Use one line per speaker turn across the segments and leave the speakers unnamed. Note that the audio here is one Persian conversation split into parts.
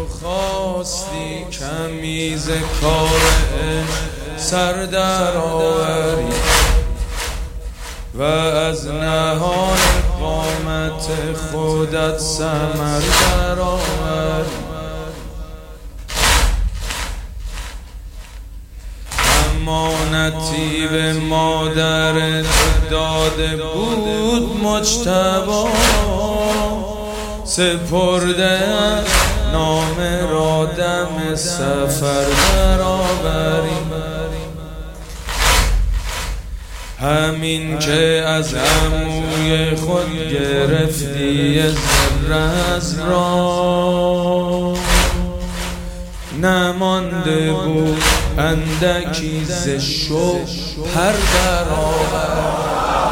خواستی کمیز کار سر در آوری و از نهال قامت خودت ثمر در آوری. امانتی به مادرت داده بود مجتبی، سپرده نام را دم سفر برآوری. همین که از عموی خود گرفتی زرز را، نمانده بود اندکی ز شوهر درآوری.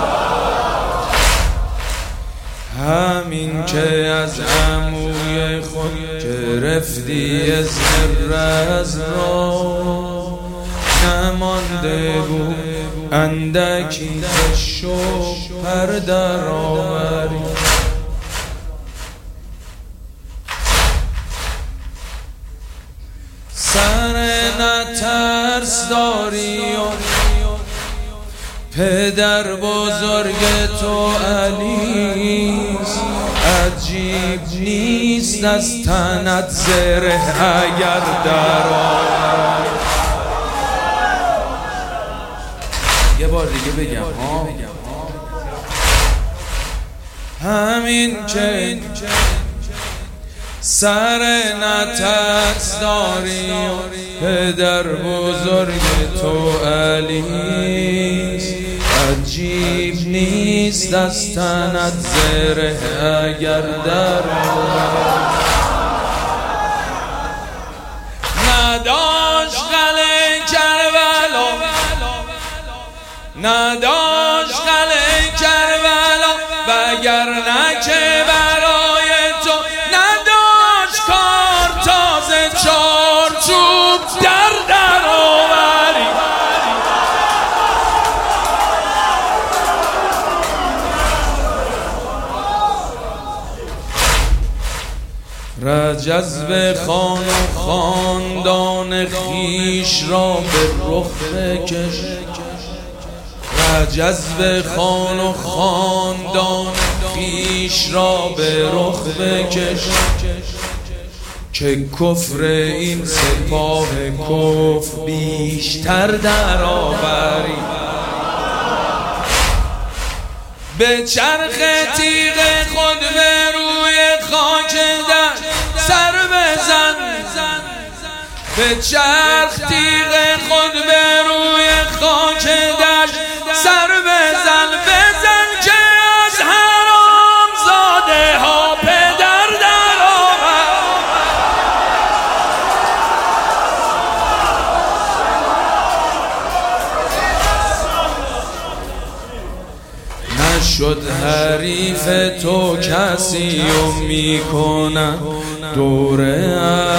همین که از عموی خود گرفتی زرز را، نمانده بود اندکی ز شوهر درآوری. سر نترس داری و پدر بزرگ تو علیست، عجیب نیست از تنت زره اگر درآوری. یه بار دیگه بگم همین که سر نترس داری و پدر بزرگ تو علیست، عجیب نیست از تنت زره اگر درآوری. نداشت قلعه کربلا، نداشت قلعه کربلا، وگرنه که برای تو نداشت کار تازه چارچوب در آوری. رجز خان و خاندان خیش را به رخ بکش، جذب خان و خاندان خیش را به رخ بکش، که کفر این سپاه کفر بیشتر در آوری. به چرخ تیغ خود به روی خاک در سر بزن، به چرخ تیغ خود به روی خاک در سر بزن، بزن که از حرام زاده ها پدر در آور. نشد حریف تو کسی و میکنن دوره،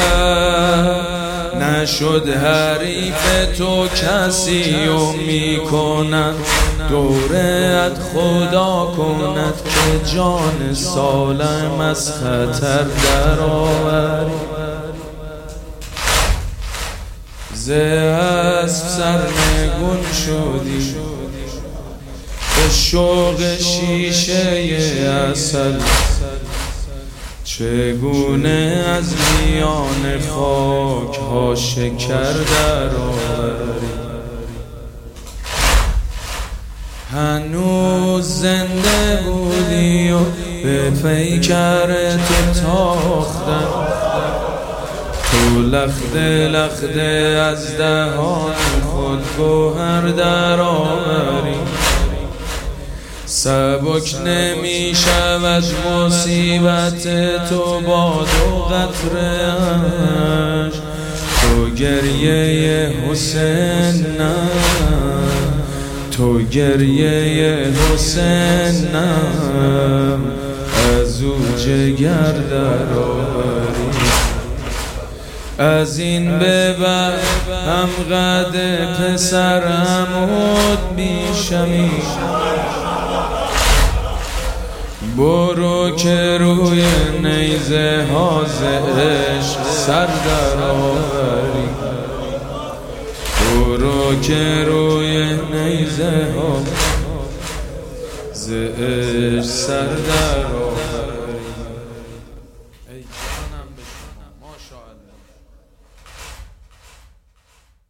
نشد حریف تو کسی و میکنن دورت. خدا کند که جان سالم از خطر در آوری. ز اسب سرنگون شدی به شوق شیشه عسل، چگونه از میان خاک ها شکر در آوری. هنوز زنده بودی و به پیکر تو تاختن، تو لخته لخته از دهان خود گوهر در آوری. سبک نمی شود مصیبت تو باد و قطره‌اش، تو گریه حسین نه، تو گریه حسین نه، از او جگر در آوری. از این به بعد هم قد پسر عمود میشمی، برو که روی نیزه ها ز عشق سر در آوری، برو که روی نیزه ها ز عشق سر در آوری.